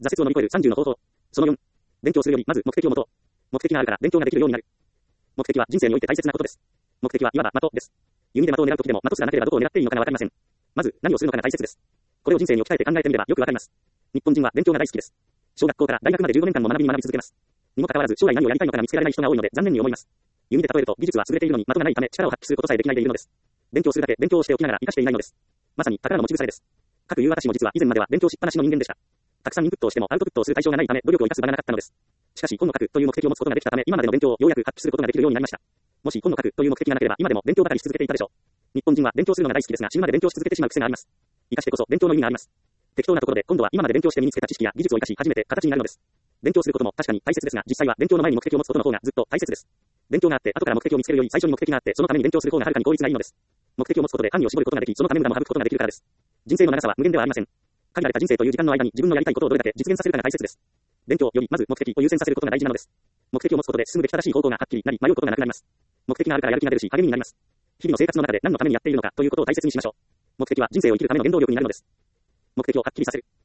折を乗り越える30の方法。その4。勉強するよりまず目的を持とう。目的があるから勉強ができるようになる。目的は人生において大切なことです。目的はいわば的です。弓で的を狙うときでも的すらなければどこを狙っていいのかがわかりません。まず何をするのかが大切です。これを人生に置き換えて考えてみればよくわかります。日本人は勉強が大好きです。小学校から大学まで15年間も学び続けます。にもかかわらず将来何をやりたいのかが見つけられない人が多いので残念に思います。弓で例えると技術は優れているのに的がないため力を発揮することさえできないでいるのです。勉強するだけ勉強をしておきながら活かしていないのです。まさに宝の持ち腐れです。かくいう私も実は以前までは勉強しっぱなしの人間でした。たくさんインプットをしてもアウトプットをする対象がないため努力を生かす場がなかったのです。しかし本の書くという目的を持つことができたため今までの勉強をようやく発揮することができるようになりました。もし本の書くという目的がなければ今でも勉強ばかりし続けていたでしょう。日本人は勉強するのが大好きですが死ぬまで勉強し続けてしまう癖があります。生かしてこそ勉強の意味があります。適当なところで今度は今まで勉強して身につけた知識や技術を生かし初めて形になるのです。勉強することも確かに大切ですが実際は勉強の前に目的を持つことの方がずっと大切です。勉強があって後から目的を見つけるより最初に目的があってそのために勉強する方がはるかに効率がいいのです。目的を持つことで範囲を絞ることができそのため無駄も省くことができるからです。人生の長さは無限ではありません。限られた人生という時間の間に自分のやりたいことをどれだけ実現させるかが大切です。勉強よりまず目的を優先させることが大事なのです。目的を持つことで進むべき正しい方向がはっきりなり迷うことがなくなります。目的があるからやる気が出るし励みになります。日々の生活の中で何のためにやっているのかということを大切にしましょう。目的は人生を生きるための原動力になるのです。目的をはっきりさせる。